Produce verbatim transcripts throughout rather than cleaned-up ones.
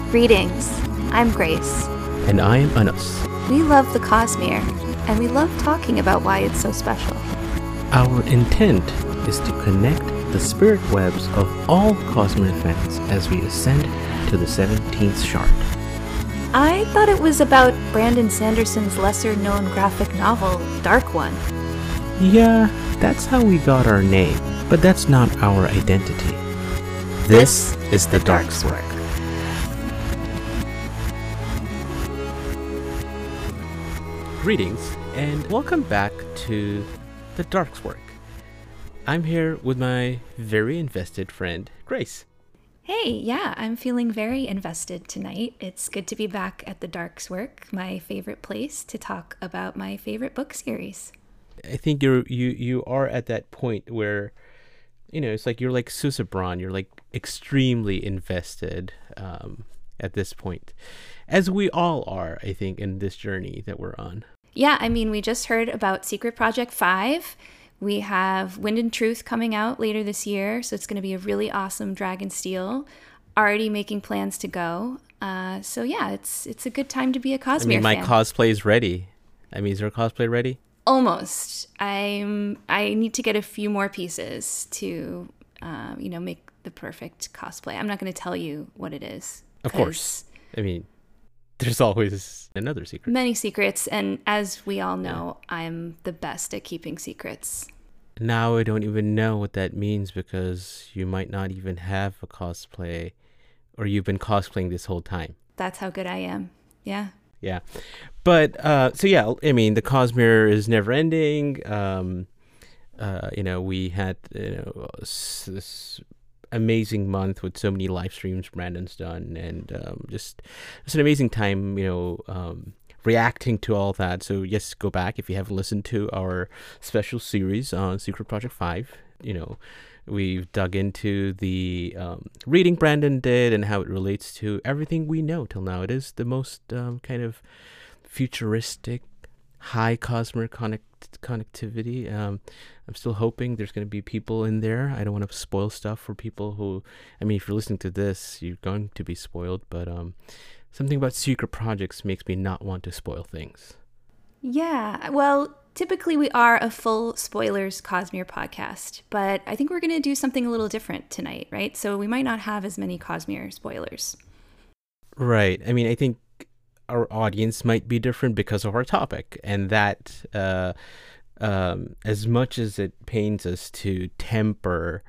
Greetings, I'm Grace. And I'm Anas. We love the Cosmere, and we love talking about why it's so special. Our intent is to connect the spirit webs of all Cosmere fans as we ascend to the seventeenth shard. I thought it was about Brandon Sanderson's lesser-known graphic novel, Dark One. Yeah, that's how we got our name, but that's not our identity. This, this is the, the Dark's work. Greetings, and welcome back to the Dark's work. I'm here with my very invested friend, Grace. Hey, yeah, I'm feeling very invested tonight. It's good to be back at the Dark's work, my favorite place to talk about my favorite book series. I think you're you you are at that point where, you know, it's like you're like Susa Braun. You're like extremely invested um, at this point, as we all are, I think, in this journey that we're on. Yeah, I mean, we just heard about Secret Project five. We have Wind and Truth coming out later this year, so it's going to be a really awesome Dragonsteel. Already making plans to go. Uh, so yeah, it's it's a good time to be a Cosmere I mean, my fan. cosplay is ready. I mean, is your cosplay ready? Almost. I'm. I need to get a few more pieces to, uh, you know, make the perfect cosplay. I'm not going to tell you what it is. Of course. I mean, there's always another secret. Many secrets, and as we all know, yeah. I'm the best at keeping secrets. Now I don't even know what that means because you might not even have a cosplay, or you've been cosplaying this whole time. That's how good I am. Yeah. Yeah. But, uh, so yeah, I mean, the Cosmere is never ending. Um, uh, you know, we had, you know, this amazing month with so many live streams Brandon's done, and um, just, it's an amazing time, you know, um, reacting to all that. So yes, go back if you haven't listened to our special series on Secret Project five. You know, we've dug into the um, reading Brandon did and how it relates to everything we know till now. It is the most um, kind of futuristic, high Cosmere connect- connectivity. Um, I'm still hoping there's going to be people in there. I don't want to spoil stuff for people who, I mean, if you're listening to this, you're going to be spoiled, but um, something about secret projects makes me not want to spoil things. Yeah, well, typically we are a full spoilers Cosmere podcast, but I think we're going to do something a little different tonight, right? So we might not have as many Cosmere spoilers. Right. I mean, I think our audience might be different because of our topic, and that uh, um, as much as it pains us to temper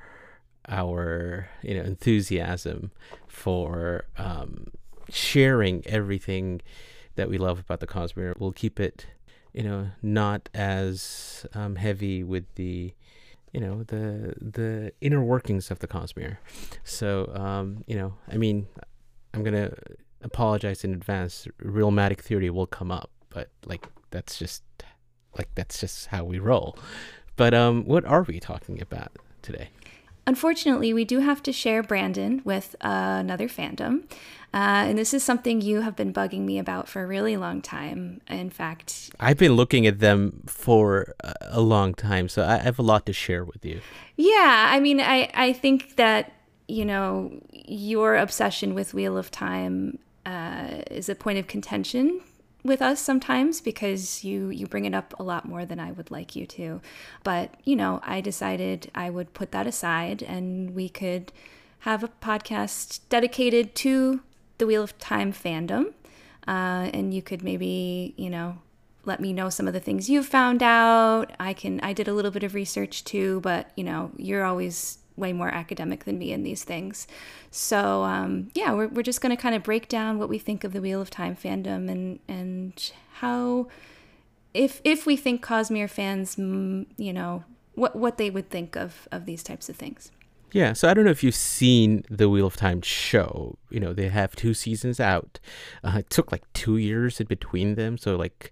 our, you know, enthusiasm for um, sharing everything that we love about the Cosmere, we'll keep it, you know, not as um, heavy with the, you know, the the inner workings of the Cosmere. So, um, you know, I mean, I'm gonna apologize in advance. Realmatic theory will come up, but like that's just like that's just how we roll. But um, what are we talking about today? Unfortunately, we do have to share Brandon with uh, another fandom. Uh, and this is something you have been bugging me about for a really long time. In fact, I've been looking at them for a long time, so I have a lot to share with you. Yeah, I mean, I, I think that, you know, your obsession with Wheel of Time uh, is a point of contention with us sometimes because you, you bring it up a lot more than I would like you to. But, you know, I decided I would put that aside and we could have a podcast dedicated to the Wheel of Time fandom. Uh, and you could maybe, you know, let me know some of the things you've found out. I can, I did a little bit of research too, but, you know, you're always way more academic than me in these things. So, um, yeah, we're we're just going to kind of break down what we think of the Wheel of Time fandom and, and how, if if we think Cosmere fans, you know, what what they would think of, of these types of things. Yeah, so I don't know if you've seen the Wheel of Time show. You know, they have two seasons out. Uh, it took like two years in between them. So like,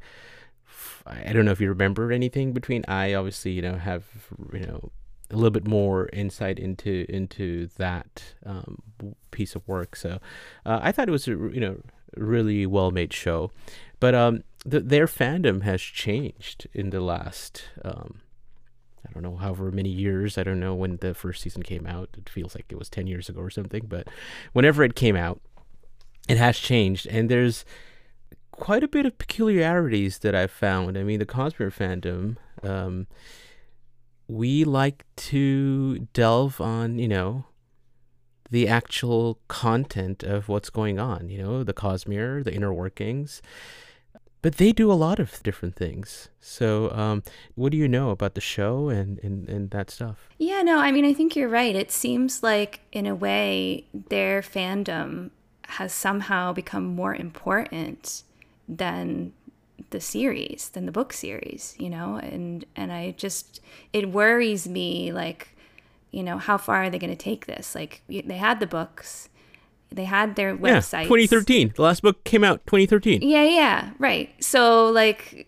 I don't know if you remember anything between. I obviously, you know, have, you know, a little bit more insight into into that um, piece of work. So uh, I thought it was a, you know, really well made show, but um, the, their fandom has changed in the last um, I don't know however many years. I don't know when the first season came out. It feels like it was ten years ago or something. But whenever it came out, it has changed, and there's quite a bit of peculiarities that I've found. I mean, the Cosmere fandom, um, we like to delve on, you know, the actual content of what's going on, you know, the Cosmere, the inner workings. But they do a lot of different things. So um, what do you know about the show and, and, and that stuff? Yeah, no, I mean, I think you're right. It seems like, in a way, their fandom has somehow become more important than the series, than the book series, you know? And, and I just, it worries me, like, you know, how far are they going to take this? Like, they had the books. They had their websites. Yeah, twenty thirteen. The last book came out twenty thirteen. Yeah, yeah, right. So, like,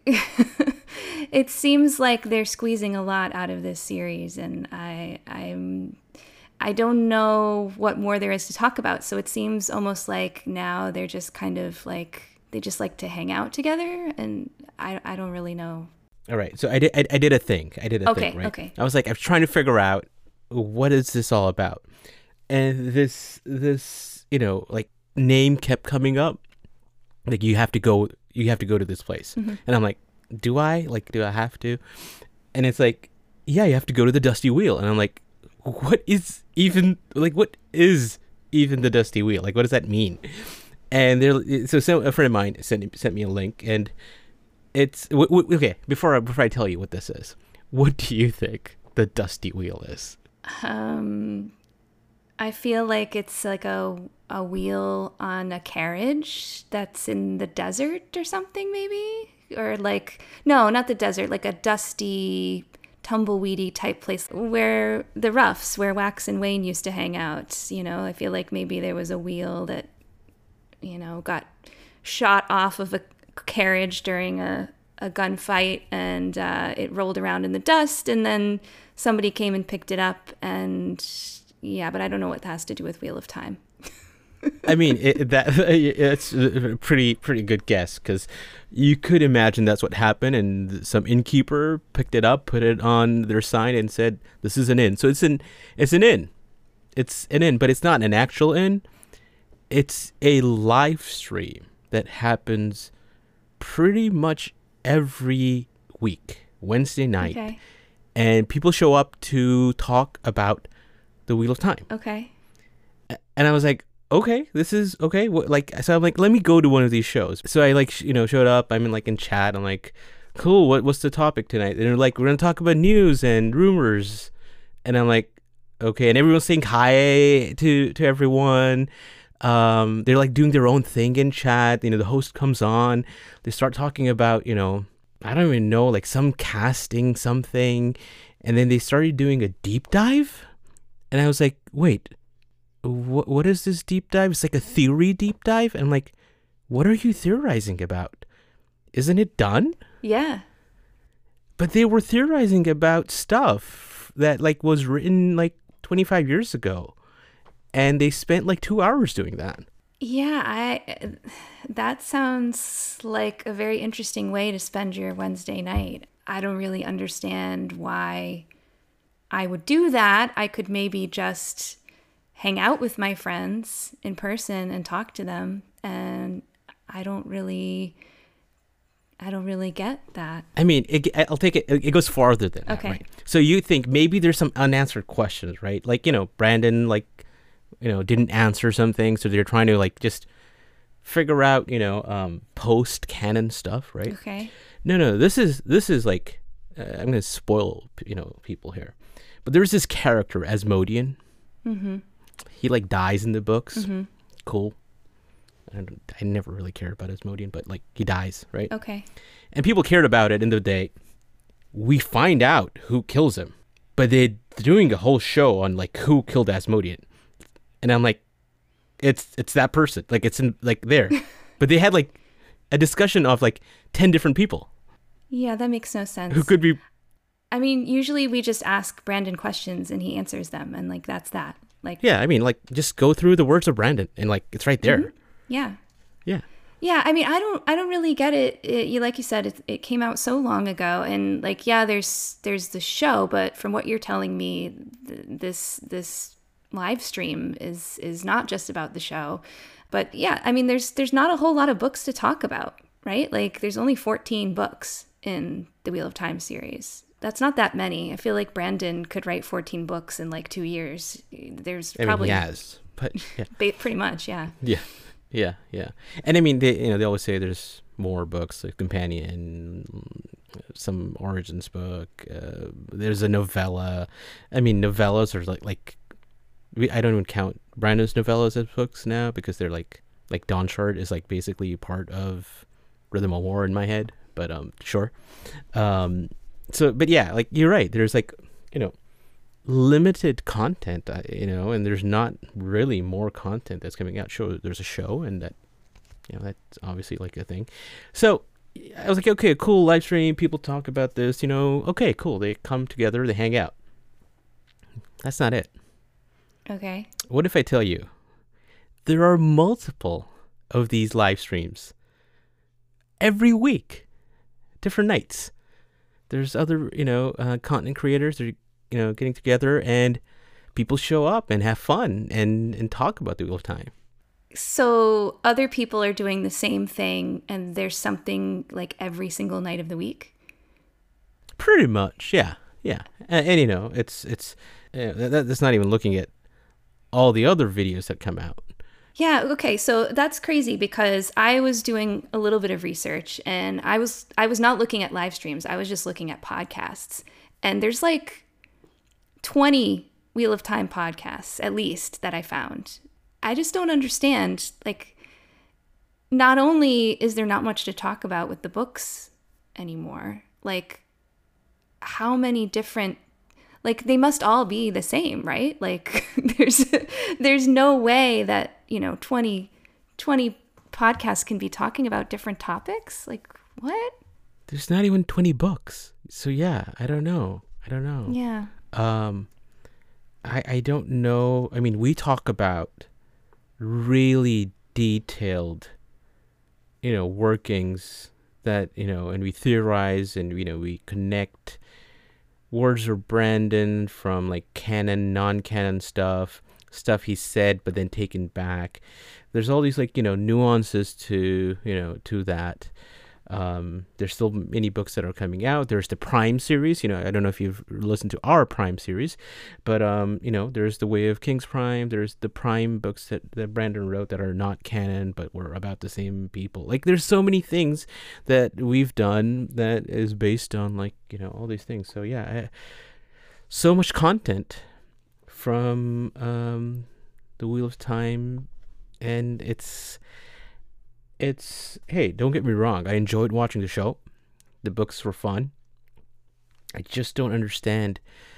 it seems like they're squeezing a lot out of this series, and I, I'm, I don't know what more there is to talk about. So it seems almost like now they're just kind of like they just like to hang out together, and I, I don't really know. All right, so I did, I, I did a thing. I did a okay, thing, right? Okay. I was like, I was trying to figure out what is this all about, and this, this. you know, like name kept coming up. Like you have to go, you have to go to this place. Mm-hmm. And I'm like, do I? Like, do I have to? And it's like, yeah, you have to go to the Dusty Wheel. And I'm like, what is even, like, what is even the Dusty Wheel? Like, what does that mean? And there, so, so a friend of mine sent sent me a link, and it's w- w- okay. Before I, before I tell you what this is, what do you think the Dusty Wheel is? Um. I feel like it's like a a wheel on a carriage that's in the desert or something, maybe? Or like, no, not the desert, like a dusty, tumbleweedy type place where the Roughs, where Wax and Wayne used to hang out. You know, I feel like maybe there was a wheel that, you know, got shot off of a carriage during a, a gunfight, and uh, it rolled around in the dust, and then somebody came and picked it up, and... yeah, but I don't know what that has to do with Wheel of Time. I mean, it, that it's a pretty pretty good guess, because you could imagine that's what happened, and some innkeeper picked it up, put it on their sign, and said, "This is an inn." So it's an it's an inn, it's an inn, but it's not an actual inn. It's a live stream that happens pretty much every week, Wednesday night, okay. And people show up to talk about the Wheel of Time. Okay. And I was like, okay, this is okay. What, like, so I'm like, let me go to one of these shows. So I like, sh- you know, showed up. I'm in like in chat. I'm like, cool. What what's the topic tonight? And they're like, we're gonna talk about news and rumors. And I'm like, okay. And everyone's saying hi to to everyone. Um, they're like doing their own thing in chat. You know, the host comes on. They start talking about, you know, I don't even know, like some casting something. And then they started doing a deep dive. And I was like, wait, what? What is this deep dive? It's like a theory deep dive. And I'm like, what are you theorizing about? Isn't it done? Yeah. But they were theorizing about stuff that like was written like twenty-five years ago. And they spent like two hours doing that. Yeah, I. That sounds like a very interesting way to spend your Wednesday night. I don't really understand why I would do that. I could maybe just hang out with my friends in person and talk to them. And I don't really, I don't really get that. I mean, it, I'll take it. It goes farther than that, okay. Right? So you think maybe there's some unanswered questions, right? Like, you know, Brandon, like, you know, didn't answer something. So they're trying to like just figure out, you know, um, post canon stuff, right? Okay. No, no, this is, this is like, uh, I'm going to spoil, you know, people here. But there's this character, Asmodean. Mm-hmm. He like dies in the books. Mm-hmm. Cool. I, don't, I never really cared about Asmodean, but like he dies, right? Okay. And people cared about it in the day. We find out who kills him, but they're doing a whole show on like who killed Asmodean, and I'm like, it's it's that person, like it's in like there, but they had like a discussion of like ten different people. Yeah, that makes no sense. Who could be? I mean, usually we just ask Brandon questions and he answers them, and like that's that. Like yeah, I mean, like just go through the words of Brandon, and like it's right there. Mm-hmm. Yeah. Yeah. Yeah, I mean, I don't, I don't really get it. it you like you said, it, it came out so long ago, and like, yeah, there's, there's the show, but from what you're telling me, th- this, this live stream is is not just about the show. But yeah, I mean, there's there's not a whole lot of books to talk about, right? Like, there's only fourteen books in the Wheel of Time series. That's not that many. I feel like Brandon could write fourteen books in like two years. There's I probably mean, he has, but yeah. pretty much, yeah. Yeah, yeah, yeah. And I mean, they you know they always say there's more books, like companion, some origins book. Uh, there's a novella. I mean, novellas are like like we, I don't even count Brandon's novellas as books now because they're like like Dawn Shard is like basically part of Rhythm of War in my head. But um, sure. Um, so, but yeah, like you're right. There's like you know limited content, uh, you know, and there's not really more content that's coming out. Show there's a show, and that you know that's obviously like a thing. So I was like, okay, cool, live stream. People talk about this, you know. Okay, cool. They come together, they hang out. That's not it. Okay. What if I tell you there are multiple of these live streams every week, different nights? There's other, you know, uh, content creators are, you know, getting together, and people show up and have fun and, and talk about the Wheel of Time. So other people are doing the same thing, and there's something like every single night of the week? Pretty much, yeah, yeah. And, and you know, it's, it's, uh, that, that's not even looking at all the other videos that come out. Yeah, okay. So that's crazy because I was doing a little bit of research, and I was I was not looking at live streams. I was just looking at podcasts. And there's like twenty Wheel of Time podcasts at least that I found. I just don't understand, like, not only is there not much to talk about with the books anymore, like how many different, like, they must all be the same, right? Like, there's there's no way that, you know, twenty, twenty podcasts can be talking about different topics. Like, what? There's not even twenty books. So, yeah, I don't know. I don't know. Yeah. Um, I, I don't know. I mean, we talk about really detailed, you know, workings that, you know, and we theorize and, you know, we connect words of Brandon from like canon, non-canon stuff, stuff he said but then taken back. There's all these like, you know, nuances to, you know, to that. Um, there's still many books that are coming out. There's the Prime series. You know, I don't know if you've listened to our Prime series, but, um, you know, there's The Way of Kings Prime. There's the Prime books that, that Brandon wrote that are not canon, but were about the same people. Like, there's so many things that we've done that is based on, like, you know, all these things. So, yeah, I, so much content from um, The Wheel of Time, and it's... It's, hey, don't get me wrong. I enjoyed watching the show. The books were fun. I just don't understand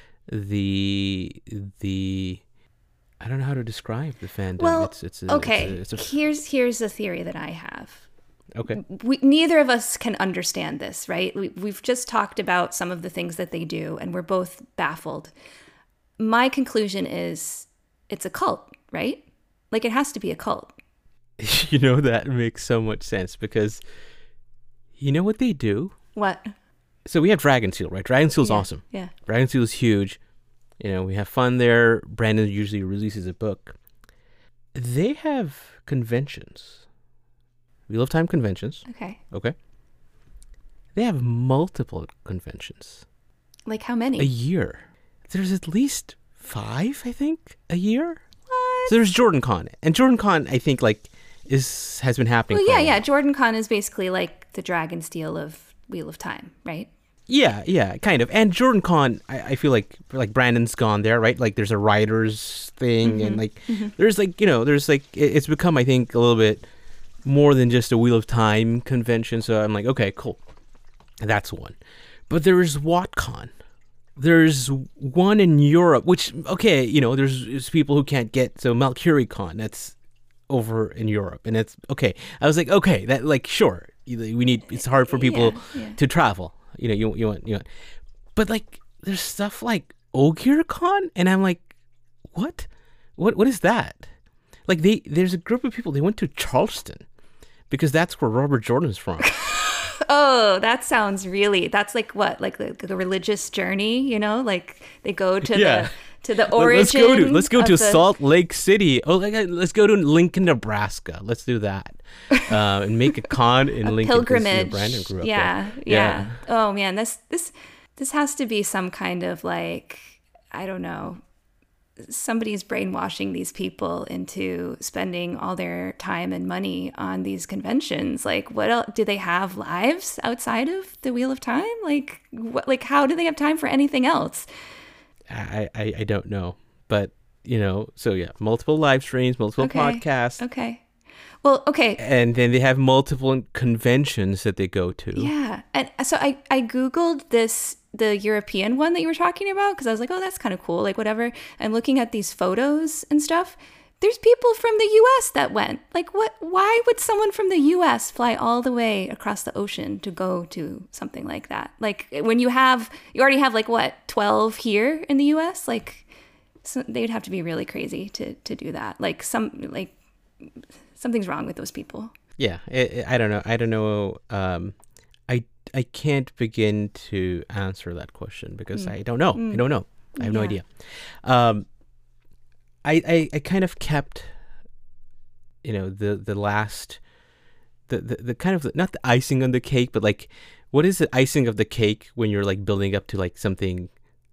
the, the, I don't know how to describe the fandom. Well, it's, it's a, okay. It's a, it's a, here's, here's a theory that I have. Okay. We, neither of us can understand this, right? We, we've just talked about some of the things that they do, and we're both baffled. My conclusion is it's a cult, right? Like, it has to be a cult. You know, that makes so much sense because you know what they do? What? So we have Dragonsteel, right? Dragonsteel's yeah, awesome. Yeah. Dragonsteel is huge. You know, we have fun there. Brandon usually releases a book. They have conventions. Wheel of Time conventions. Okay. Okay. They have multiple conventions. Like how many? A year. There's at least five, I think, a year. What? So there's Jordan Con. And Jordan Con, I think, like, is has been happening. Well, for yeah, a while. yeah. Jordan Con is basically like the Dragonsteel of Wheel of Time, right? Yeah, yeah, kind of. And Jordan Con, I, I feel like like Brandon's gone there, right? Like there's a writers thing, Mm-hmm. and like mm-hmm. there's like you know there's like it, it's become I think a little bit more than just a Wheel of Time convention. So I'm like, okay, cool, that's one. But there is WotCon. There's one in Europe, which okay, you know, there's, there's people who can't get so MalcuriCon. That's over in Europe, and it's okay. I was like, okay, that like sure, we need. It's hard for people Yeah, yeah. to travel. You know, you you want you want, but like there's stuff like OgirCon, and I'm like, what, what what is that? Like they there's a group of people. They went to Charleston because that's where Robert Jordan's from. Oh, that sounds really. That's like what, like the, the religious journey, you know? Like they go to Yeah. the to the Let- origin. Let's go to let's go of to the- Salt Lake City. Oh, like, uh, let's go to Lincoln, Nebraska. Let's do that, uh, and make a con in a Lincoln. 'cause, you know, pilgrimage. Brandon grew up yeah, there. yeah, Oh man, this this this has to be some kind of like, I don't know, somebody's brainwashing these people into spending all their time and money on these conventions. Like, what else? Do they have lives outside of the Wheel of Time? Like, what? Like, how do they have time for anything else? I, I I don't know, but you know, so yeah, multiple live streams, multiple Okay. podcasts, Okay. Well, okay. and then they have multiple conventions that they go to. Yeah. And so I, I Googled this, the European one that you were talking about, because I was like, oh, that's kind of cool. Like, whatever. I'm looking at these photos and stuff. There's people from the U S that went. Like, what? Why would someone from the U S fly all the way across the ocean to go to something like that? Like, when you have, you already have, like, what, twelve here in the U S? Like, so they'd have to be really crazy to, to do that. Like, some, like, something's wrong with those people. Yeah, I, I don't know. I don't know. Um, I I can't begin to answer that question because Mm. I don't know. Mm. I don't know. I have no Yeah. idea. Um, I, I I kind of kept, you know, the the last, the the, the kind of not the icing on the cake, but like, what is the icing of the cake when you're like building up to like something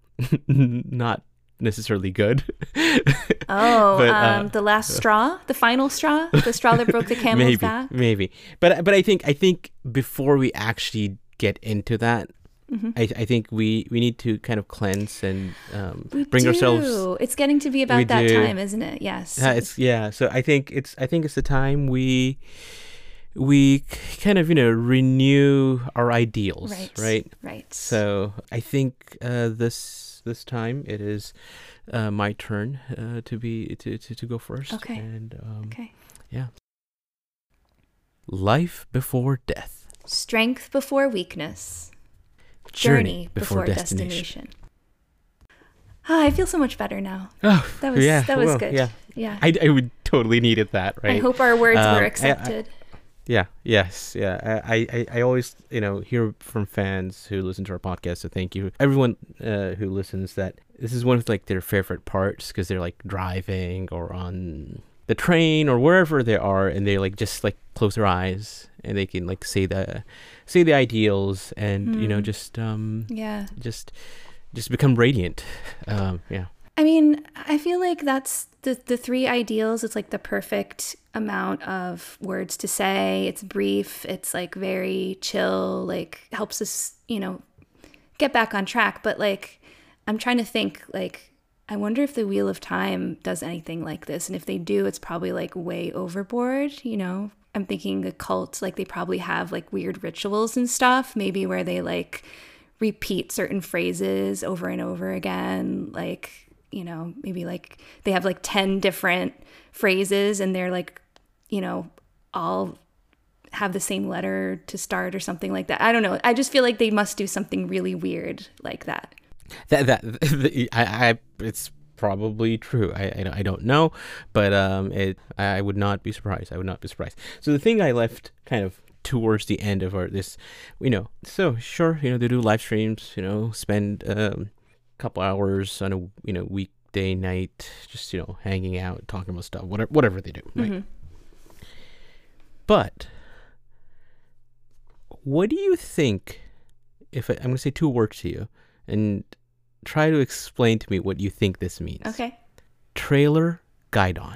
not necessarily good? Oh, But, uh, um, the last straw, the final straw, the straw that broke the camel's maybe back. maybe but but i think i think before we actually get into that, Mhm. I, I think we we need to kind of cleanse and um We bring do. ourselves It's getting to be We about that do. time, isn't it? Yes. uh, it's yeah so i think it's i think it's the time we we k- kind of, you know, renew our ideals, right. right? Right. So I think uh this this time it is uh my turn uh to be to to, to go first. Okay. And um Okay. life before death. Strength before weakness. Journey before destination. Ah, I feel so much better now. Oh, That was yeah, that was well, good. Yeah, Yeah. I, I would totally needed that, right? I hope our words Um, I- were I- accepted. Yeah, yes, yeah. I, I, I always, you know, hear from fans who listen to our podcast, so thank you. Everyone uh, who listens, that this is one of like their favorite parts because they're like driving or on the train or wherever they are, and they like just like close their eyes and they can like say the say the ideals and you know Hmm. just um Yeah. just just become radiant. Um, yeah. I mean, I feel like that's the the three ideals. It's like the perfect amount of words to say. It's brief. It's like very chill, like helps us, you know, get back on track. But like, I'm trying to think, like, I wonder if the Wheel of Time does anything like this. And if they do, it's probably like way overboard, you know? I'm thinking a cult, like they probably have like weird rituals and stuff, maybe where they like repeat certain phrases over and over again. Like, you know, maybe like they have like ten different phrases and they're like, you know, all have the same letter to start or something like that. I don't know. I just feel like they must do something really weird like that. That that I, I it's probably true. I, I, I don't know, but um, it I would not be surprised. I would not be surprised. So the thing I left kind of towards the end of our this, you know, so sure, you know, they do live streams, you know, spend um, a couple hours on a you know weekday night, just you know hanging out, talking about stuff, whatever whatever they do, right? Mhm. But what do you think? If I, I'm going to say two words to you, and try to explain to me what you think this means. Okay. Trailer guidon.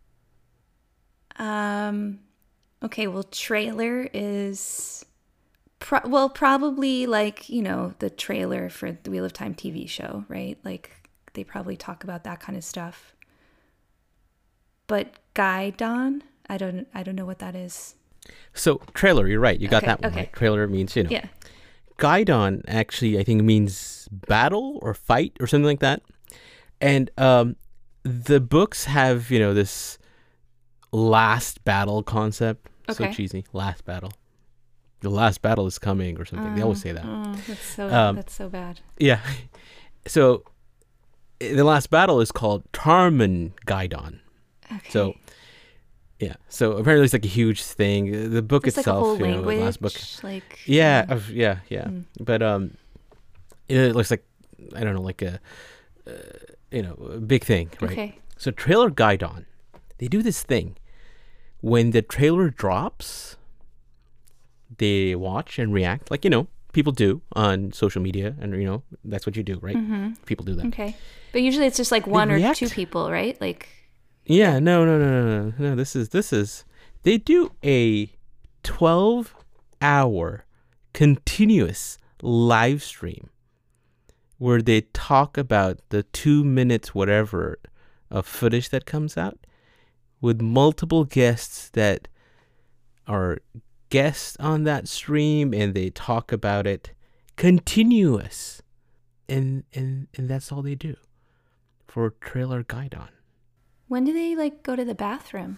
Um, okay, well, trailer is, pro- well, probably like, you know, the trailer for the Wheel of Time T V show, right? Like, they probably talk about that kind of stuff. But guidon, I don't, I don't know what that is. So trailer, you're right. You got Okay, that one okay. right. Trailer means, you know. Yeah. Guidon actually, I think, means battle or fight or something like that. And um, the books have, you know, this last battle concept. So Okay. cheesy. Last battle. The last battle is coming or something. They always say that. Oh, that's so, Um, that's so bad. Yeah. So i- the last battle is called Tarman Guidon. Okay. So yeah. So apparently it's like a huge thing. The book It's like a itself, whole you know, the language. last book. Like, Yeah, um, of- yeah, yeah. Mm. But um, it looks like I don't know, like a you know, a big thing, right? Okay. So Trailer Gaidon, they do this thing. When the trailer drops, they watch and react, like, you know, people do on social media, and, you know, that's what you do, right? Mm-hmm. People do that. Okay. But usually it's just like one or react. two people, right? Like, Yeah, no, no, no, no, no, no. This is this is. They do a twelve-hour continuous live stream where they talk about the two minutes whatever of footage that comes out with multiple guests that are guests on that stream, and they talk about it continuous, and and and that's all they do for Trailer Gaidon. when do they like go to the bathroom?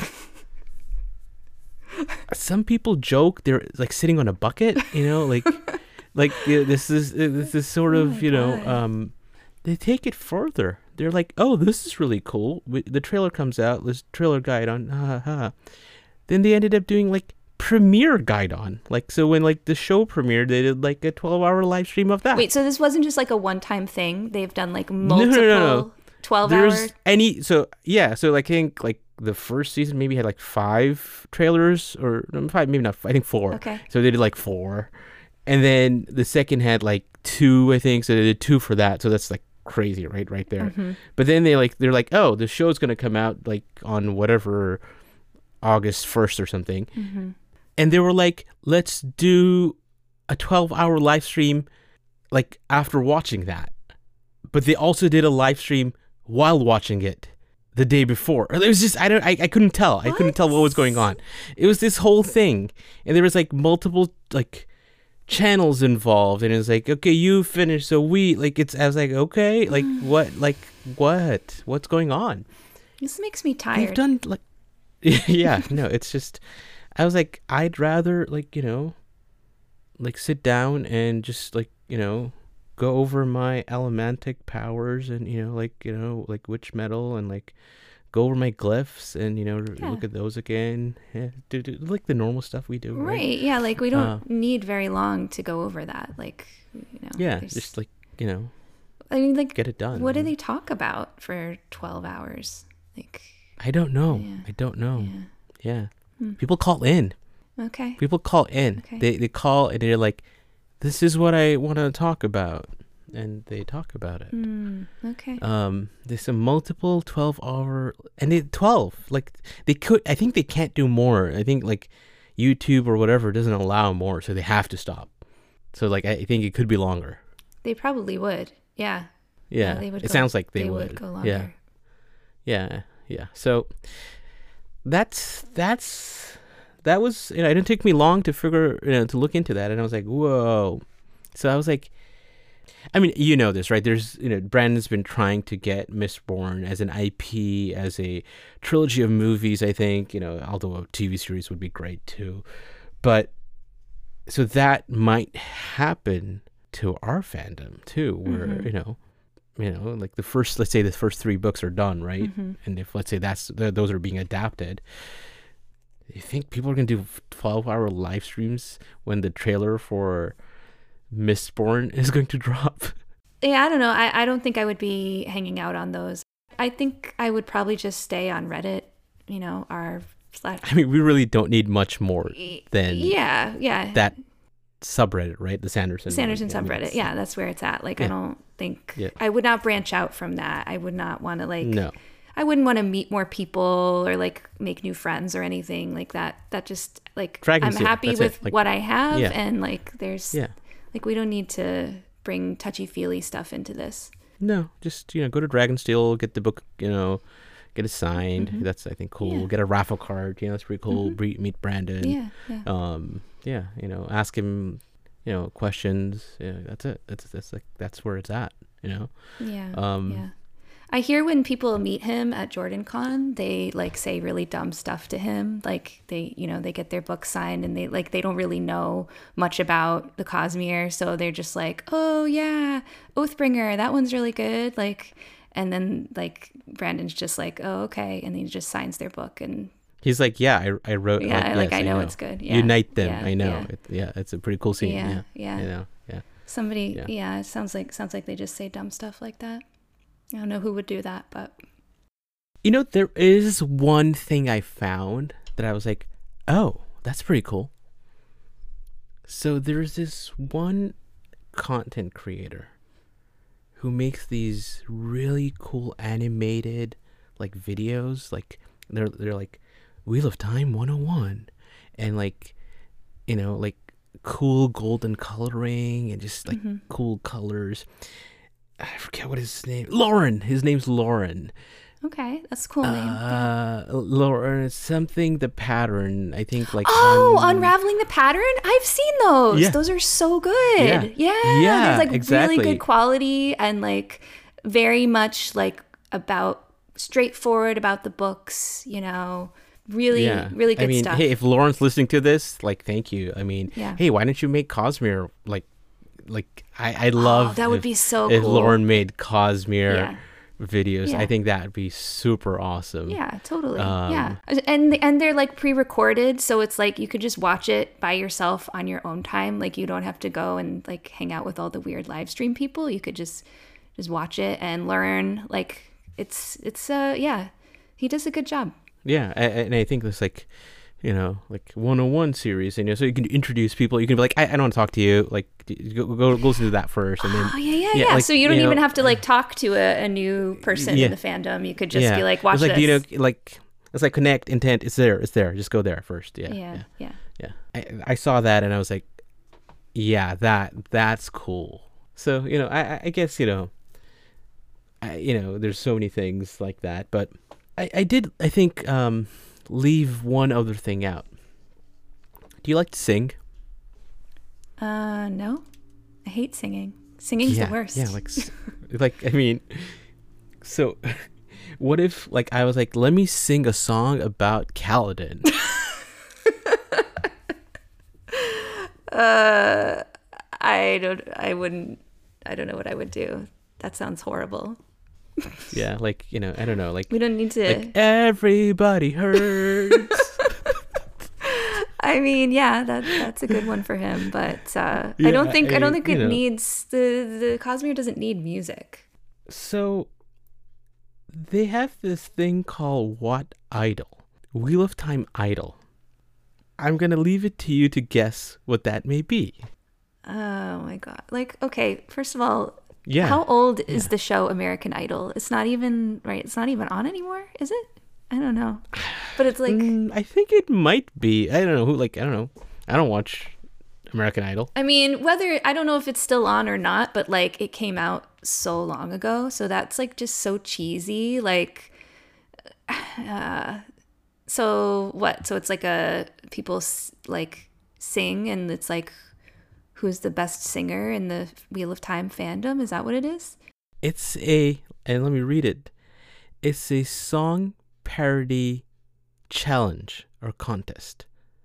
Some people joke they're like sitting on a bucket, you know, like like yeah, this is this is sort Oh of my you know God. um they take it further. They're like, oh, this is really cool. We, the trailer comes out, this Trailer Gaidon, ha ha ha. Then they ended up doing like premiere Gaidon, like so when like the show premiered, they did like a twelve hour live stream of that. Wait, so this wasn't just like a one-time thing? They've done like no, multiple no, no. twelve-hour. There's any so yeah, so like, I think like the first season maybe had like five trailers, or no, five, maybe not. I think four. Okay. So they did like four, and then the second had like two, I think. So they did two for that. So that's like crazy, right? Right there. Mm-hmm. But then they like they're like, oh, the show's gonna come out like on whatever August first or something, Mm-hmm. and they were like, let's do a twelve hour live stream like after watching that. But they also did a live stream while watching it the day before. It was just I don't I, I couldn't tell. I couldn't tell what was going on. It was this whole thing, and there was like multiple like channels involved, and it was like, okay, you finished, so we like it's. I was like, okay, like what, like what, what's going on? This makes me They've tired. done like yeah, no, it's just I was like, I'd rather like, you know, like sit down and just like, you know, go over my elementic powers, and, you know, like, you know, like witch metal, and like go over my glyphs, and, you know, Yeah. look at those again. Yeah, do, do like the normal stuff we do, right? Right. Yeah. Like we don't Uh, need very long to go over that. Like, you know. Yeah, there's- just like, you know, I mean, like, get it done. what do they talk about for twelve hours? Like, I don't know. Yeah. I don't know. yeah. Yeah. Hmm. People call in. Okay. People call in. Okay. They they call and they're like, this is what I want to talk about, and they talk about it. Hmm. Okay. Um, there's a multiple twelve hour, and they twelve like they could. I think they can't do more. I think like YouTube or whatever doesn't allow more, so they have to stop. So like I think it could be longer. They probably would. Yeah. Yeah, they would it go- sounds like they, They would. would go longer. Yeah, yeah, yeah. So that's that's that was. You know, it didn't take me long to figure, you know, to look into that, and I was like, whoa. So I was like, I mean, you know this, right? There's, you know, Brandon's been trying to get Mistborn as an I P, as a trilogy of movies, I think, you know, although a T V series would be great too. But so that might happen to our fandom too, where, Mhm. you know, you know, like the first, let's say the first three books are done, right? Mhm. And if, let's say that's, th- those are being adapted, you think people are going to do twelve hour live streams when the trailer for Mistborn is going to drop? Yeah, I don't know. I, I don't think I would be hanging out on those. I think I would probably just stay on Reddit, you know, our slash. I mean, we really don't need much more than Yeah, yeah. that subreddit, right? The Sanderson. Sanderson one. I mean, subreddit. it's- Yeah, that's where it's at. Like, I Yeah. don't think Yeah. I would not branch out from that. I would not want to like. No. I wouldn't want to meet more people or like make new friends or anything like that. That just like Dragon I'm Steel, happy that's with it. Like- what I have, Yeah. and like there's Yeah. like we don't need to bring touchy feely stuff into this. No, just, you know, go to Dragonsteel, get the book, you know, get it signed. Mhm. That's, I think, cool. Yeah. Get a raffle card. You know, that's pretty cool. Mhm. Bre- meet Brandon. Yeah, yeah. Um, yeah, you know, ask him, you know, questions. Yeah, that's it. That's that's like that's where it's at. You know. Yeah. Um, yeah. I hear when people meet him at JordanCon, they like say really dumb stuff to him. Like they, you know, they get their book signed and they like they don't really know much about the Cosmere, so they're just like, "Oh yeah, Oathbringer, that one's really good." Like, and then like Brandon's just like, "Oh okay," and he just signs their book and He's like, yeah, I, I wrote. yeah, like, like yes, I know it's good. Yeah. Unite them. Yeah, I know. yeah. It, yeah, it's a pretty cool scene. Yeah, Yeah, yeah. You know. Yeah. Somebody, Yeah. yeah. it sounds like sounds like they just say dumb stuff like that. I don't know who would do that, but You know, there is one thing I found that I was like, oh, that's pretty cool. So there's this one content creator who makes these really cool animated like videos, like they're they're like Wheel of Time one oh one, and like, you know, like cool golden coloring and just like mm-hmm. cool colors. I forget what his name. Lauren. His name's Lauren. Okay, that's a cool name. Uh, Lauren, something the pattern. I think like oh, un- unraveling the pattern. I've seen those. Yeah. Those are so good. Yeah, yeah, yeah there's like exactly. really good quality and like very much like about straightforward about the books. You know, really, yeah. really good I mean, stuff. hey, if Lauren's listening to this, like, thank you. I mean, Yeah. hey, why don't you make Cosmere like, like I I love oh, that would if, be so if cool. Lauren made Cosmere. Yeah. videos. Yeah. I think that would be super awesome. Yeah, totally. Um, yeah. And and they're like pre-recorded, so it's like you could just watch it by yourself on your own time. Like you don't have to go and like hang out with all the weird live stream people. You could just just watch it and learn. Like it's it's uh yeah. He does a good job. Yeah, I, and I think there's like, you know, like one oh one series, and you know, so you can introduce people. You can be like, I, I don't want to talk to you. Like, go go, go listen to that first, and then Oh yeah, yeah, yeah, yeah. like, so you don't you even know, have to like talk to a, a new person Yeah. in the fandom. You could just yeah. be like, watch it's like, this. you know, like it's like connect intent. It's there. It's there. Just go there first. Yeah, yeah, yeah. yeah. yeah. I, I saw that, and I was like, yeah, that that's cool. So you know, I I guess you know, I you know, there's so many things like that, but I I did I think um leave one other thing out. Do you like to sing? Uh, no, I hate singing. Singing's yeah, the worst. Yeah, like, s- like I mean, so what if like I was like, let me sing a song about Kaladin? uh, I don't. I wouldn't. I don't know what I would do. That sounds horrible. Yeah, like you know, I don't know, like We don't need to. like everybody hurts. I mean, yeah, that that's a good one for him. But uh, Yeah, I don't think. I, I- don't think you it know. needs the the Cosmere doesn't need music. So they have this thing called What Idol? Wheel of Time Idol. I'm gonna leave it to you to guess what that may be. Oh my god! Like, okay, first of all, Yeah. how old is Yeah. the show American Idol? It's not even right. It's not even on anymore, is it? I don't know. But it's like, Mm, I think it might be. I don't know who. Like I don't know. I don't watch American Idol. I mean, whether I don't know if it's still on or not, but like it came out so long ago, so that's like just so cheesy. Like, uh, so what? So it's like a people s- like sing, and it's like who's the best singer in the Wheel of Time fandom? Is that what it is? It's a and let me read it. It's a song parody challenge or contest.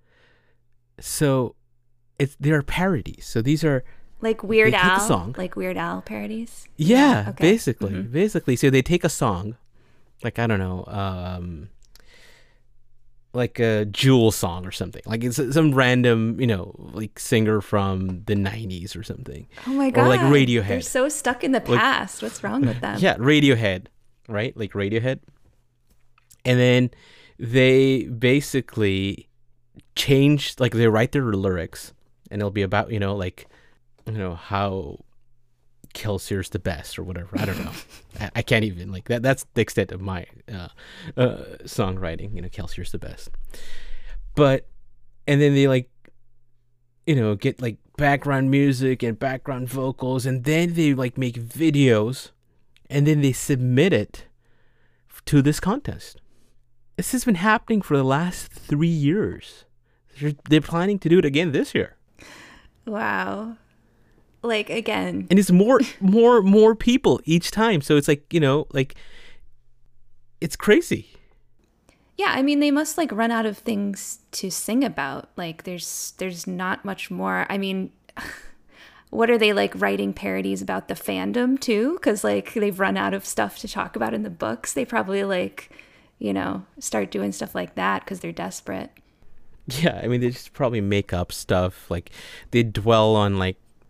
So it's there are parodies. So these are Like Weird They take a Al, song. like Weird Al parodies. yeah, okay. basically. Mhm. Basically. So they take a song, like I don't know, um like a Jewel song or something. Like it's some random, you know, like singer from the nineties or something. Oh my Or god! like Radiohead. They're so stuck in the Like- past. What's wrong with them? Yeah, Radiohead, right? Like Radiohead. And then they basically change, like they write their lyrics, and it'll be about, you know, like, you know, how Kelsier's the best or whatever. I don't know. I, I can't even, like, that. that's the extent of my uh, uh, songwriting, you know, Kelsier's the best. But, and then they, like, you know, get, like, background music and background vocals, and then they, like, make videos, and then they submit it to this contest. This has been happening for the last three years. They're, they're planning to do it again this year, Wow. Like again, and it's more, more, more people each time. So it's like, you know, like it's crazy. yeah. I mean, they must like run out of things to sing about. Like, there's there's not much more. I mean, what are they like writing parodies about the fandom too? Because like they've run out of stuff to talk about in the books. They probably like, you know, start doing stuff like that because they're desperate. Yeah, I mean, they just probably make up stuff. Like they dwell on like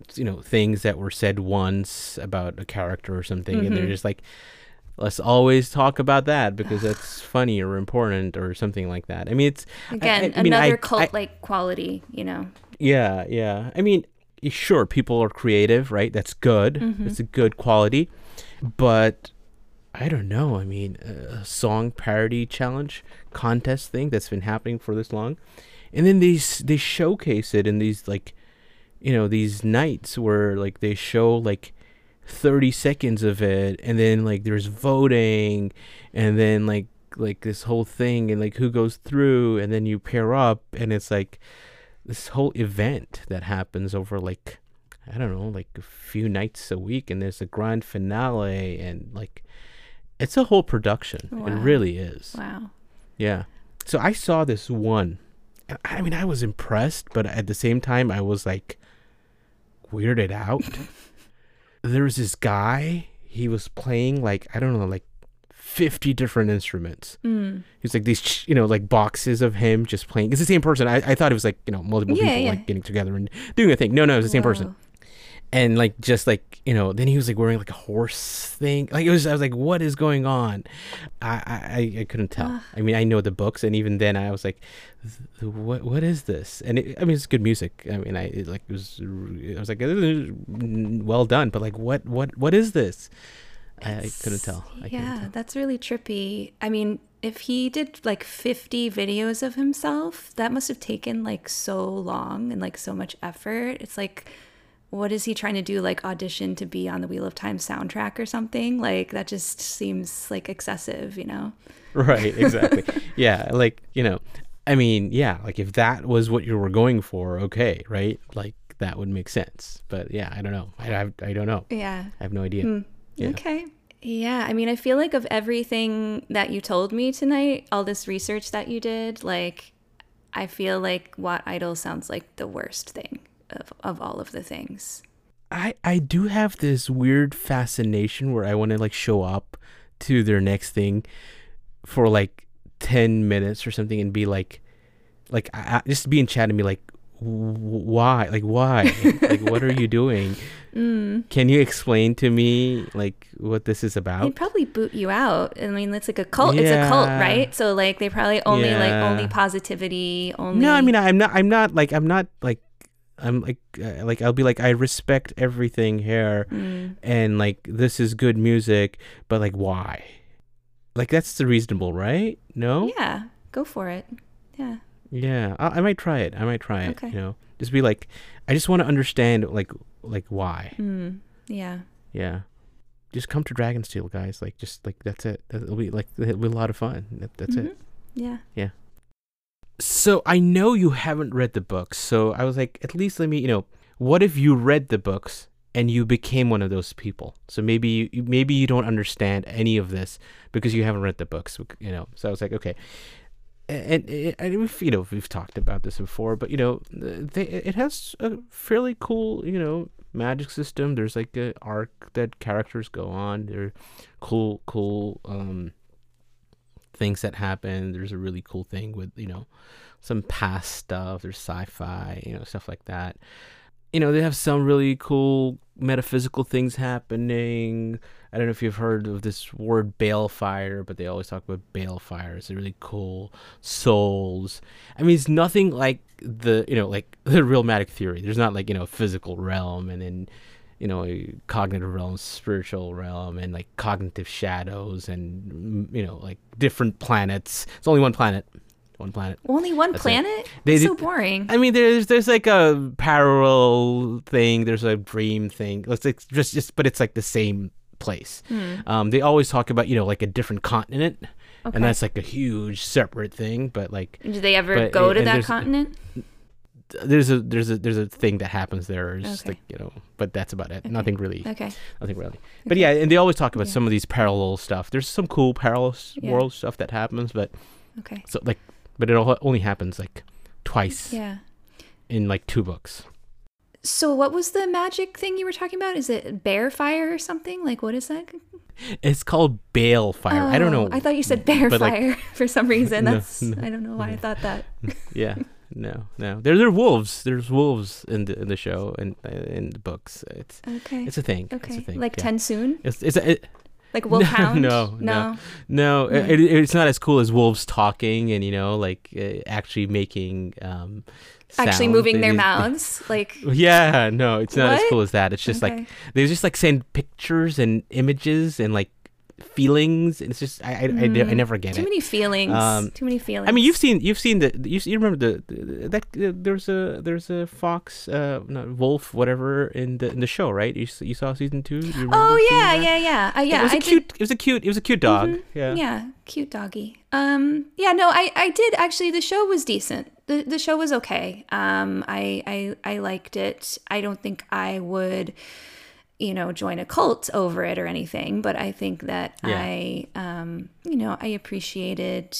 you know, things that were said once about a character or something, mm-hmm. and they're just like, let's always talk about that because that's funny or important or something like that. I mean, it's again I, I, I another mean, I, cult-like I, quality, you know. Yeah, yeah. I mean, sure, people are creative, right? That's good. Mm-hmm. It's a good quality, but I don't know. I mean, a song parody challenge contest thing that's been happening for this long, and then these they showcase it in these like, you know, these nights where like they show like thirty seconds of it, and then like there's voting, and then like like this whole thing, and like who goes through, and then you pair up, and it's like this whole event that happens over like, I don't know, like a few nights a week, and there's a grand finale, and like it's a whole production. Wow. It really is. Wow. Yeah. So I saw this one, and I mean, I was impressed, but at the same time I was like weirded out. There was this guy, he was playing like, I don't know, like fifty different instruments. Mm. He's like these, you know, like boxes of him just playing. It's the same person. I, I thought it was like, you know, multiple yeah, people yeah. like getting together and doing a thing. No, no, it was the same Whoa. person. And like, just like, you know, then he was like wearing like a horse thing. Like it was, I was like, what is going on? I, I, I couldn't tell. Uh. I mean, I know the books, and even then I was like, what, what is this? And it, I mean, it's good music. I mean, I it, like it was, I was like, well done, but like, what, what, what is this? I, I couldn't tell. I yeah, couldn't tell. That's really trippy. I mean, if he did like fifty videos of himself, that must have taken like so long and like so much effort. It's like, what is he trying to do? Like audition to be on the Wheel of Time soundtrack or something? Like that just seems like excessive, you know? Right, exactly. Yeah, like, you know, I mean, yeah, like if that was what you were going for, okay, right? Like that would make sense. But yeah, I don't know. I, I, I don't know. Yeah. I have no idea. Mm. Yeah. Okay. Yeah, I mean, I feel like of everything that you told me tonight, all this research that you did, like, I feel like Wat Idol sounds like the worst thing of, of all of the things. I, I do have this weird fascination where I want to, like, show up to their next thing for, like, ten minutes or something and be like, like, I, I, just be in chat and be like, why? Like, why? Like, what are you doing? Mm. Can you explain to me like what this is about? They'd probably boot you out. I mean, it's like a cult. Yeah. It's a cult, right? So like they probably only yeah. like only positivity. Only. No, I mean I'm not. I'm not like I'm not like I'm like uh, like I'll be like I respect everything here, mm. and like this is good music, but like why? Like that's the reasonable, right? No. Yeah, go for it. Yeah. Yeah, I, I might try it. I might try it. Okay. You know, just be like, I just want to understand like like why. Mm. Yeah. Yeah. Just come to Dragonsteel, guys. Like, just like that's it. It'll be like it'll be a lot of fun. That, that's mm-hmm. it. Yeah. Yeah. So I know you haven't read the books, so I was like, at least let me, you know, what if you read the books and you became one of those people? So maybe you, maybe you don't understand any of this because you haven't read the books, you know. So I was like, okay. And, and, and we've, you know, we've talked about this before, but you know, they, it has a fairly cool, you know, magic system. There's like a arc that characters go on. There are cool, cool um, things that happen. There's a really cool thing with, you know, some past stuff. There's sci-fi, you know, stuff like that. You know, they have some really cool metaphysical things happening. I don't know if you've heard of this word balefire, but they always talk about balefire. It's a really cool souls. I mean, it's nothing like the, you know, like the real magic theory. There's not like, you know, a physical realm and then, you know, a cognitive realm, spiritual realm, and like cognitive shadows and, you know, like different planets. It's only one planet. One planet. Only one That's planet? They, so boring. I mean, there's there's like a parallel thing. There's a dream thing. It's like just just, but it's like the same place. Hmm. Um, they always talk about, you know, like a different continent, Okay. and that's like a huge separate thing. But like, Do they ever but- go and- to and that there's- continent? there's a there's a there's a thing that happens there. It's just Okay. like, you know, but that's about it. Okay. Nothing really. Okay. Nothing really. But yeah, and they always talk about Yeah. some of these parallel stuff. There's some cool parallel s- Yeah. world stuff that happens, but Okay. so like, but it all, only happens like twice Yeah. in like two books. So what was the magic thing you were talking about? Is it bear fire or something? Like what is that? It's called balefire. I don't know. Oh, I thought you said bear but, like, fire for some reason. No, That's no, I don't know why I no. thought that. Yeah, no, no. There, there are wolves. There's wolves in the in the show and uh, in the books. It's Okay. it's a thing. Okay. It's a thing. Like yeah. Tensoon? It's it's a, it, Like Wolfhound? no, no. no, no. Mm. It, it, it's not as cool as wolves talking and you know like uh, actually making um. Actually sound. moving They- their they- mouths, like Yeah, no, it's not as What? cool as that. It's just like Okay. they just like send pictures and images and like feelings. It's just I I, I, ne- I Mm. never get too it. many feelings. Um, Too many feelings. I mean, you've seen you've seen the you, you remember the, the that uh, there's a there's a fox uh not wolf whatever in the in the show, right? You s- you saw season two. You remember Oh seeing yeah, that? yeah, yeah. Uh, yeah, It was a I cute. did. It was a cute. It was a cute dog. Mhm. Yeah. Yeah, cute doggy. Um, yeah, no, I, I did actually. The show was decent. the The show was okay. Um, I, I, I liked it. I don't think I would, you know, join a cult over it or anything. But I think that Yeah. I, um, you know, I appreciated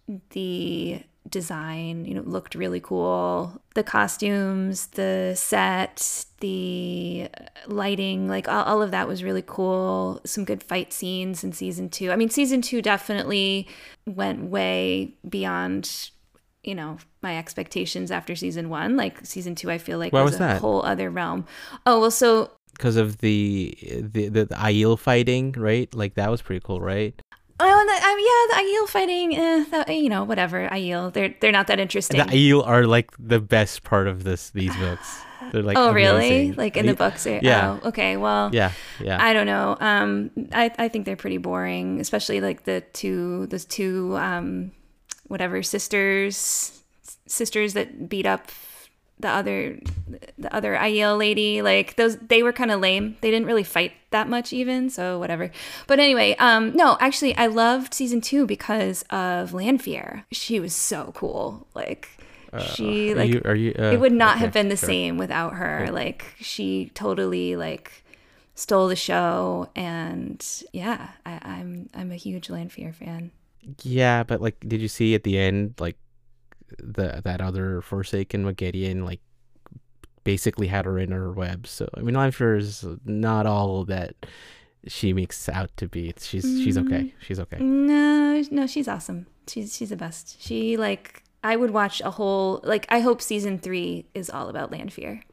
the design. You know, it looked really cool. The costumes, the set, the lighting, like all, all of that was really cool. Some good fight scenes in season two. I mean, season two definitely went way beyond, you know, my expectations after season one. Like season two, I feel like Why was, was a that? whole other realm. Oh, well, so Because of the the the, the Aiel fighting, right? Like that was pretty cool, right? oh, and the, um, yeah, the Aiel fighting, eh, that, you know, whatever. Aiel, they're they're not that interesting. The Aiel are like the best part of this these books. They're like oh, really? amazing. Like in the Ye- books? Are, Yeah. Oh, okay. Well, Yeah, yeah. I don't know. Um, I I think they're pretty boring, especially like the two those two um, whatever sisters sisters that beat up the other the other Aiel lady. Like those, they were kind of lame. They didn't really fight that much even. So whatever. But anyway, um, no, actually, I loved season two because of Lanfear. She was so cool. Like she are like you, are you, uh, it would not okay, have been the sure. same without her. Like she totally like stole the show, and yeah, I, I'm I'm a huge Lanfear fan. Yeah, but like, did you see at the end, like the that other Forsaken Magedian, like basically had her in her web? So I mean, I'm sure is not all that she makes out to be. It's, she's she's okay. She's okay. No, no, she's awesome. She's she's the best. She like I would watch a whole like I hope season three is all about Lanfear.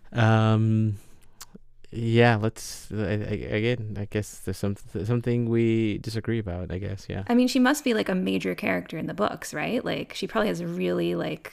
Um, yeah. Let's I, I, again. I guess there's some something we disagree about. I guess. Yeah. I mean, she must be like a major character in the books, right? Like she probably has a really like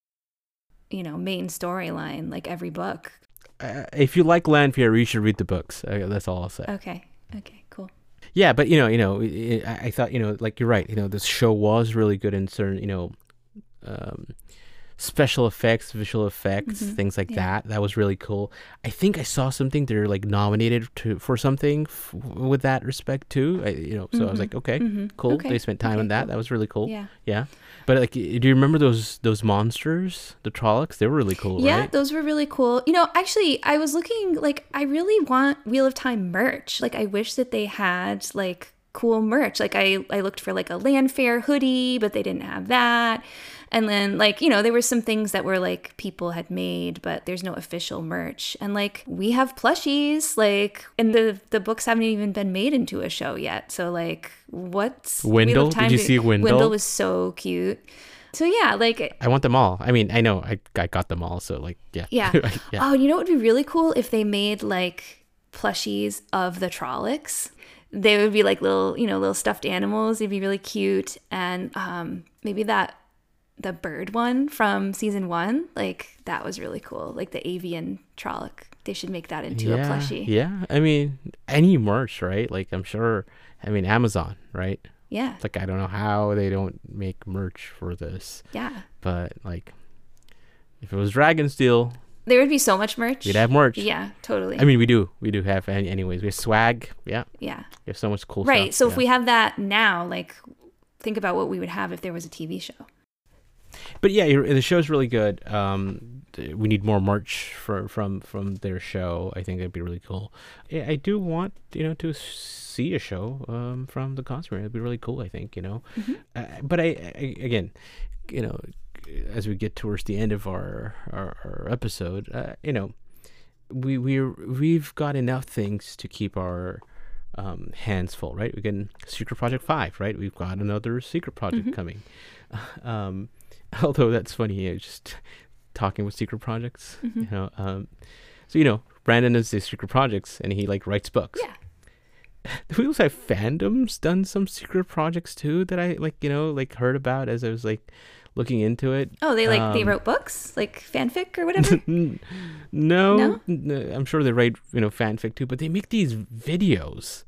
you know main storyline like every book. Uh, if you like Lanfear, you should read the books. Uh, that's all I'll say. Okay. Okay. Cool. Yeah, but you know, you know, it, I, I thought, you know, like you're right. You know, this show was really good in certain, you know, um, special effects, visual effects, Mhm, things like yeah. that. That was really cool. I think I saw something they're like nominated to for something f- with that respect too. I, you know, so I was Mhm, like, okay, mhm. cool. Okay, They spent time okay, on that. cool. That was really cool. Yeah. Yeah. But like, do you remember those those monsters, the Trollocs? They were really cool, Yeah, right? those were really cool. You know, actually, I was looking, like, I really want Wheel of Time merch. Like, I wish that they had, like, cool merch. Like, I, I looked for, like, a Lanfear hoodie, but they didn't have that. And then, like, you know, there were some things that were, like, people had made, but there's no official merch. And, like, we have plushies, like, and the, the books haven't even been made into a show yet. So, like, what's... Wheel of Wendell? Did Time you to- see Wendell? Wendell was so cute. So, yeah, like... I want them all. I mean, I know I I got them all, so like, yeah. Yeah. yeah. Oh, you know what would be really cool if they made like plushies of the Trollocs. They would be like little, you know, little stuffed animals. They'd be really cute. And um, maybe that the bird one from season one, like that was really cool. Like the avian Trolloc. They should make that into yeah, a plushie. Yeah, I mean, any merch, right? Like, I'm sure, I mean, Amazon, right? Yeah. It's like, I don't know how they don't make merch for this, Yeah. but like, if it was Dragonsteel, There would be so much merch. we'd have merch. Yeah, totally. I mean, we do. We do have, any, anyways. We have swag. Yeah. yeah. We have so much cool Right. stuff. So if yeah. we have that now, like think about what we would have if there was a T V show. But yeah, you're- the show's really good. Um, th- we need more merch for, from from their show. I think that'd be really cool. Yeah, I do want you know to see a show um, from the Cosmere. It'd be really cool. I think you know. Mhm. Uh, but I, I again, you know, as we get towards the end of our our, our episode, uh, you know, we we we've got enough things to keep our um, hands full, right? We get Secret Project five, right? We've got another secret project Mhm. coming. Um, although that's funny, you know, just talking with secret projects, Mhm. you know. Um, so, you know, Brandon is his secret projects and he like writes books. Yeah. The Wheels Have fandoms done some secret projects too that I like, you know, like heard about as I was like looking into it. Oh, they like they Um, wrote books, like fanfic or whatever. no, No? n- I'm sure they write, you know, fanfic too, but they make these videos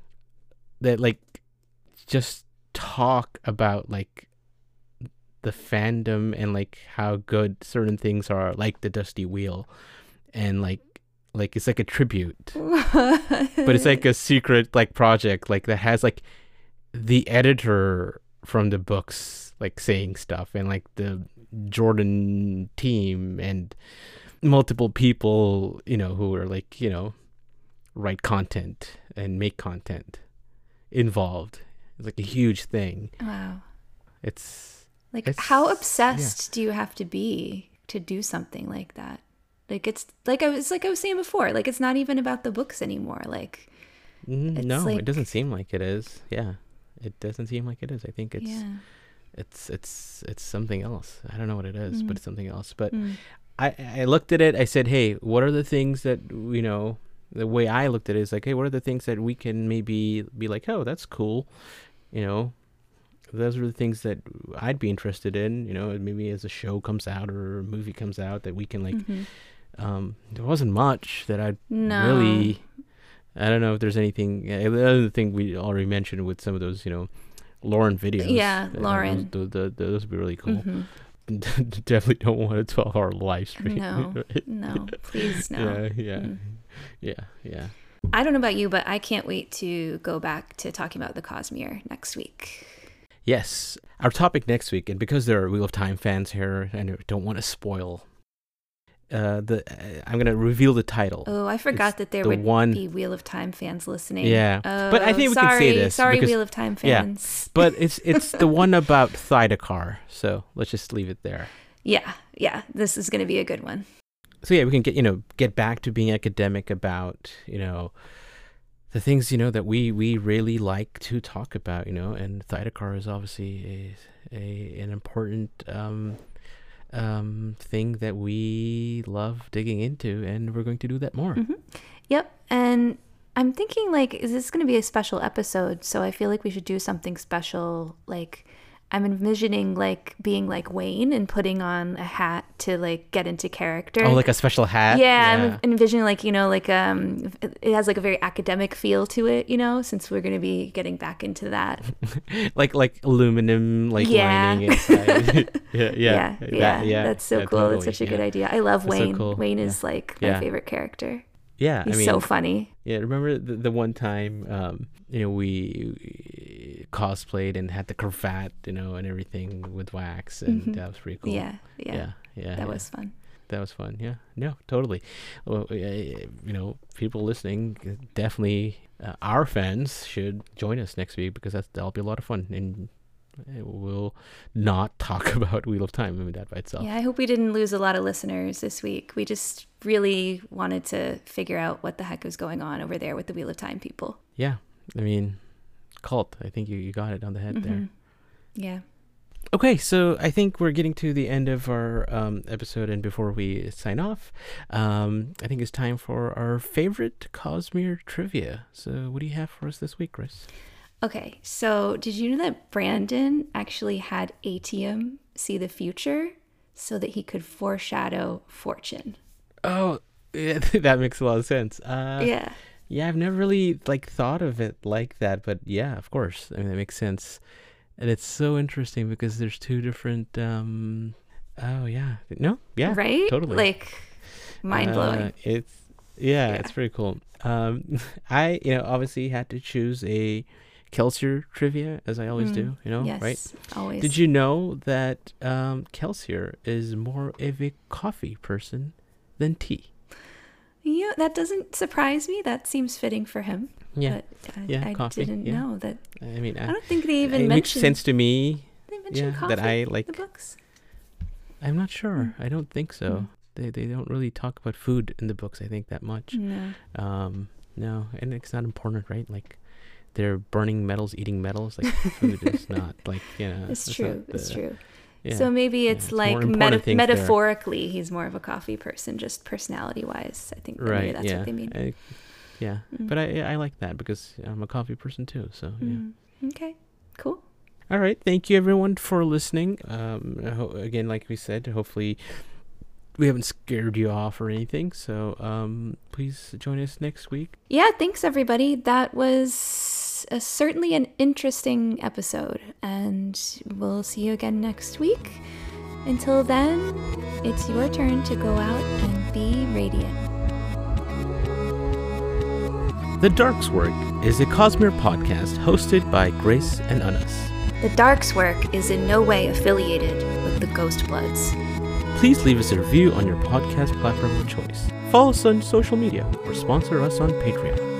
that like just talk about like the fandom and like how good certain things are, like the Dusty Wheel, and like like it's like a tribute, but it's like a secret like project like that has like the editor from the books like saying stuff, and like the Jordan team and multiple people, you know, who are like, you know, write content and make content involved. It's like a huge thing. Wow. It's Like, It's- how obsessed do you have to be to do something like that? Like, it's like I was like I was saying before. Like, it's not even about the books anymore. Like, mm, It's no, like- it doesn't seem like it is. Yeah, it doesn't seem like it is. I think it's yeah. it's it's it's something else. I don't know what it is, Mm. but it's something else. But Mm. I I looked at it. I said, hey, what are the things that, you know, the way I looked at it is like, hey, what are the things that we can maybe be like, oh, that's cool, you know. Those are the things that I'd be interested in, you know, maybe as a show comes out or a movie comes out that we can like, Mhm. um, there wasn't much that I'd No. really, I don't know if there's anything, uh, the other thing we already mentioned with some of those, you know, Lauren videos. Yeah, uh, Lauren. Those, those, those, those would be really cool. Mhm. Definitely don't want a twelve hour live stream. No. right? No. Please no. Yeah, yeah, Mm. yeah, yeah. I don't know about you, but I can't wait to go back to talking about the Cosmere next week. Yes, our topic next week, and because there are Wheel of Time fans here, and I don't want to spoil, uh, the uh, I'm gonna reveal the title. Oh, I forgot It's that there the would one- be Wheel of Time fans listening. Yeah. Oh, But I think we can sorry, say this Sorry, because- Wheel of Time yeah. fans. But it's it's the one about Thydakar, so let's just leave it there. Yeah, yeah. This is going to be a good one. So yeah, we can get you know get back to being academic about you know the things you know that we we really like to talk about, you know, and Thydakar is obviously a, a an important um um thing that we love digging into, and we're going to do that more. Mhm. Yep. And I'm thinking, like, is this going to be a special episode? So I feel like we should do something special. Like, I'm envisioning, like, being like Wayne and putting on a hat to, like, get into character. Oh, like a special hat. yeah, I'm envisioning, like, you know, like, um, it has, like, a very academic feel to it, you know, since we're going to be getting back into that. like like aluminum like Yeah. lining inside. yeah, yeah, yeah, that- yeah, yeah. That's so yeah, cool. totally, That's such a yeah. good idea. I love That's so Wayne. cool. Wayne Yeah. is, like, my Yeah. favorite character. Yeah, He's I mean, so funny. yeah. Remember the, the one time, um, you know, we, we cosplayed and had the cravat, you know, and everything with wax, and Mhm. that was pretty cool. Yeah, yeah, yeah, yeah. that yeah. was fun. that was fun. Yeah, no, totally. Well, uh, you know, people listening, definitely, uh, our fans should join us next week because that's that'll be a lot of fun, and we'll not talk about Wheel of Time. I mean, that by itself. Yeah, I hope we didn't lose a lot of listeners this week. We just really wanted to figure out what the heck was going on over there with the Wheel of Time people. Yeah, I mean, cult. I think you, you got it on the head there. Mhm. Yeah. Okay, so I think we're getting to the end of our um, episode, and before we sign off, um, I think it's time for our favorite Cosmere trivia. So, what do you have for us this week, Chris? Okay, so did you know that Brandon actually had Atium see the future so that he could foreshadow fortune? Oh, yeah, that makes a lot of sense. Uh, yeah. Yeah, I've never really like thought of it like that, but yeah, of course. I mean, that makes sense. And it's so interesting because there's two different um oh yeah. No? Yeah. Right? Totally. Like, mind blowing. Uh, it's yeah, Yeah. it's pretty cool. Um I, you know, obviously had to choose a Kelsier trivia as I always Mm, do, you know, yes, right? always. Did you know that um Kelsier is more of a coffee person than tea? Yeah, that doesn't surprise me. That seems fitting for him. Yeah. But I, Yeah, I coffee, didn't yeah. know that. I mean, I I, don't think they even it makes mentioned. sense to me. They mentioned Yeah, coffee that I in like the books. I'm not sure. I don't think so. Mm. They they don't really talk about food in the books, I think, that much. No. Um, no, and it's not important, right? Like, they're burning metals, eating metals. Like, food is not, like, you know. It's true. The, it's true. Yeah, so maybe it's, yeah, it's like meta- metaphorically, there. He's more of a coffee person, just personality-wise. I think right, maybe that's yeah. what they mean. I, yeah, mm. but I I like that because I'm a coffee person too. So yeah. Mm. Okay, cool. All right, thank you everyone for listening. Um, ho- again, like we said, hopefully we haven't scared you off or anything. So um, please join us next week. Yeah, thanks everybody. That was a, certainly an interesting episode, and we'll see you again next week. Until then, it's your turn to go out and be radiant. The Dark's Work is a Cosmere podcast hosted by Grace and Anas. The Dark's Work is in no way affiliated with the Ghost Bloods. Please leave us a review on your podcast platform of choice. Follow us on social media or sponsor us on Patreon.